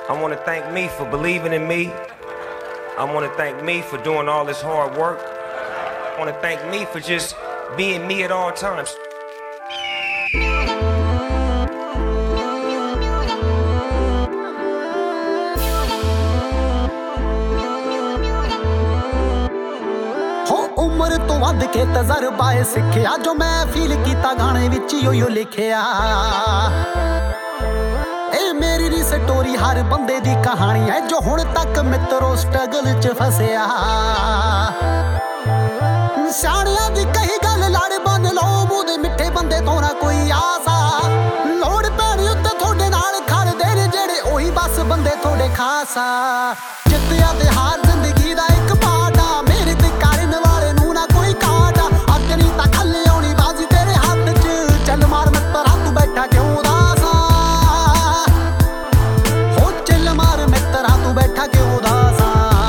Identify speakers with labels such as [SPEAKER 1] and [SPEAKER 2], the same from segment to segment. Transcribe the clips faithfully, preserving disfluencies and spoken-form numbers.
[SPEAKER 1] I want to thank me for believing in me. I want to thank me for doing all this hard work. I want to thank me for just being me at all times.
[SPEAKER 2] उम्र तो वध के तजर्बा सिखिया जो मैं feel किया गाने विच यो यो लिखिया ए मेरी री स्टोरी हर बंदे दी कहानी है जो हुण तक मित्रों स्ट्रगल च फसिया सियाणियां दी कही गल लड़ बन लो मूंह दे मिठे बंदे तो ना कोई आसा लोड़ पैणी उत्ते थोड़े नाल खड़दे ने जेड़े ओही बस बंदे थोड़े खासा जित्तिया ते हार जिंदगी दा एक पार्ट आ मेरे ते करन वाले नूं ना कोई काट अग नहीं तां खल्ले आउणी बाजी तेरे हत्थ च चल मार मित्रा तू बैठा क्यों उदास हो चल मार मित्रा तू बैठा क्यों उदास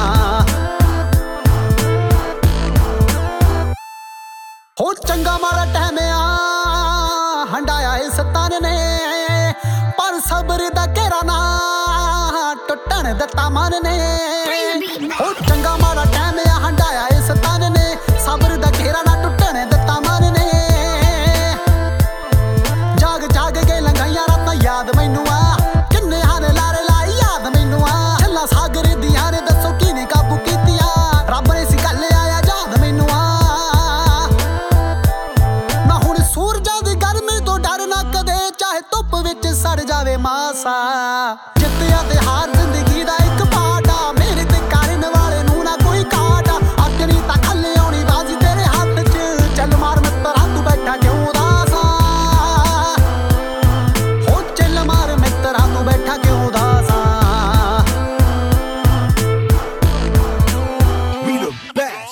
[SPEAKER 2] हो चंगा माड़ा टाइम आ हंडाया इस तन ने पर सब्र दा घेरा ना टुटण दिता मन ने हो चंगा माड़ा टाइम आ हंडाया इस तन ने सब्र दा घेरा ना टुटण दिता मन ने जाग जाग के लंघाइयां रातां याद मैनू आ किन्ने हारे लारे लाई याद मैनू आ छल्ला सागर दियां ने दसो किने काबू कीतिया रब ने सी गल आया याद मैनू आ ना हुण सूरजां दी गर्मी तो डर ना कदे चाहे धुप विच सड़ जावे मासा जित्तिया ते हार जिंदगी दा एक पार्ट आ मेरे ते करन वाले नूं ना कोई काट अग नहीं तां खल्ले आउणी बाजी तेरे हत्थ च चल मार मित्रा तू बैठा क्यों उदास हो चल मार मित्रा तू बैठा क्यों उदास
[SPEAKER 3] We the best.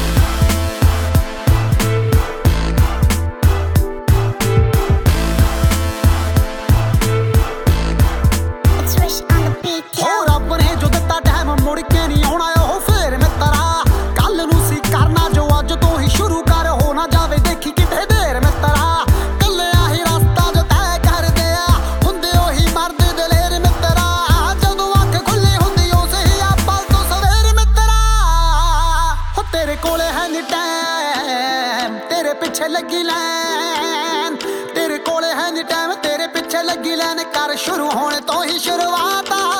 [SPEAKER 4] It's Rish on the beat,
[SPEAKER 2] हो
[SPEAKER 4] yo.
[SPEAKER 2] रब ने जो दिता टाइम मुड़ के नहीं आउणा ओ फेर मित्रा कल नूं सी करना जो अज तो ही शुरू कर हो ना जावे देखी किते देर मित्रा कल्ले आही रास्ता जो तय कर दिया हुंदे ओही मर्द दलेर मित्रा जदों अख खुली हुंदी उसे ही आ पल तो सवेर मित्रा हो तेरे कोले है नी टाइम तेरे पीछे लगी लैन तेरे कोले है नी टाइम तेरे पीछे लगी लैन कर शुरू होने तो ही शुरुआत आ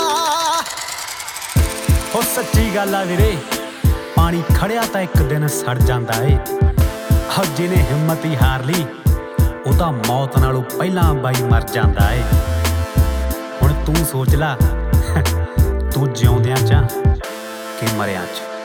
[SPEAKER 5] हो सच्ची गल आ वीरे पानी खड़िया तां एक दिन सड़ जांदा ਏ ਹੋ ਜਿਹਨੇ ਹਿੰਮਤ ਹੀ ਹਾਰ ਲਈ ਉਹ ਤਾਂ ਮੌਤ ਨਾਲੋਂ ਪਹਿਲਾਂ ਬਾਈ ਮਰ ਜਾਂਦਾ ਏ ਹੁਣ ਤੂੰ ਸੋਚ ਲੈ ਤੂੰ ਜਿਉਂਦਿਆਂ ਚ ਕਿ ਮਰਿਆਂ ਚ